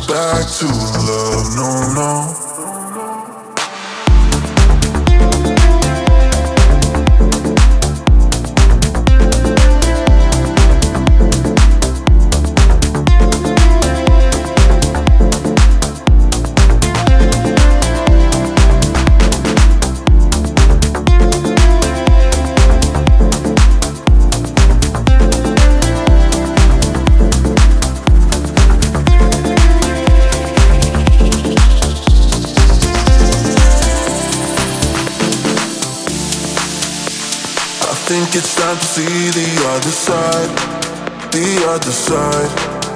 back to love, no, no. I think it's time to see the other side, the other side.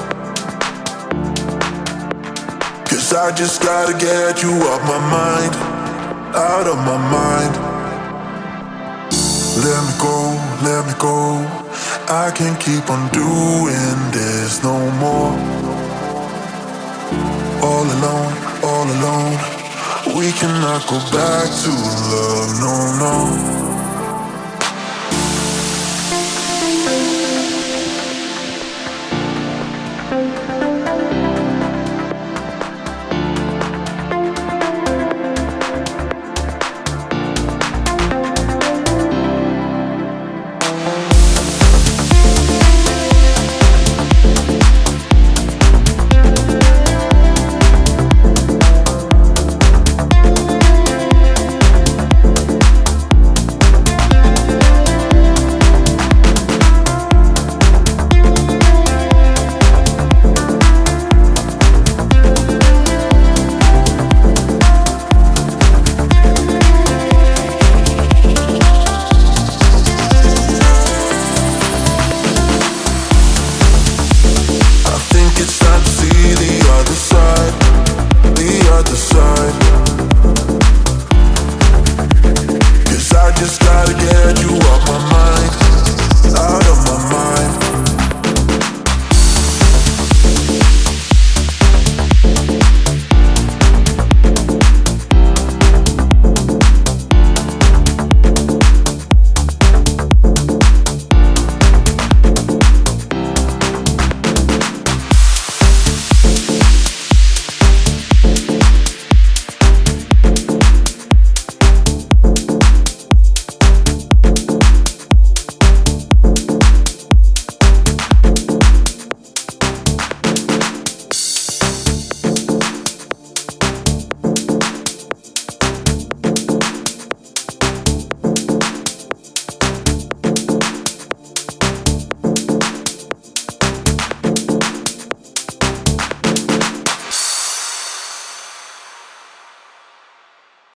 'Cause I just gotta get you off my mind, out of my mind. Let me go. I can't keep on doing this no more. All alone, all alone. We cannot go back to love, no, no.